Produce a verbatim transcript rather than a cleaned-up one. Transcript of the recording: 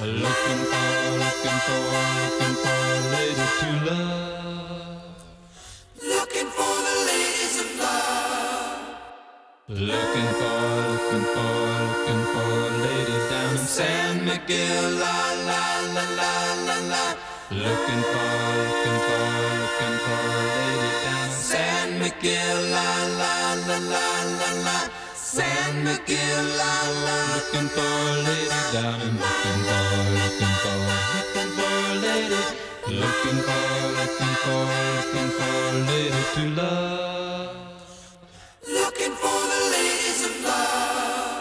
Looking for, looking for, looking for a lady to love. Looking for the ladies of love. Looking for, looking for, looking for a lady down in San Miguel. La la la la la la. Looking for, looking for, looking for a lady down in San Miguel. La la la la la la. San Miguel. La la. Looking for a lady down and looking for, looking for, looking for a lady. Looking for, looking for, looking for a lady to love. Looking for the ladies of love.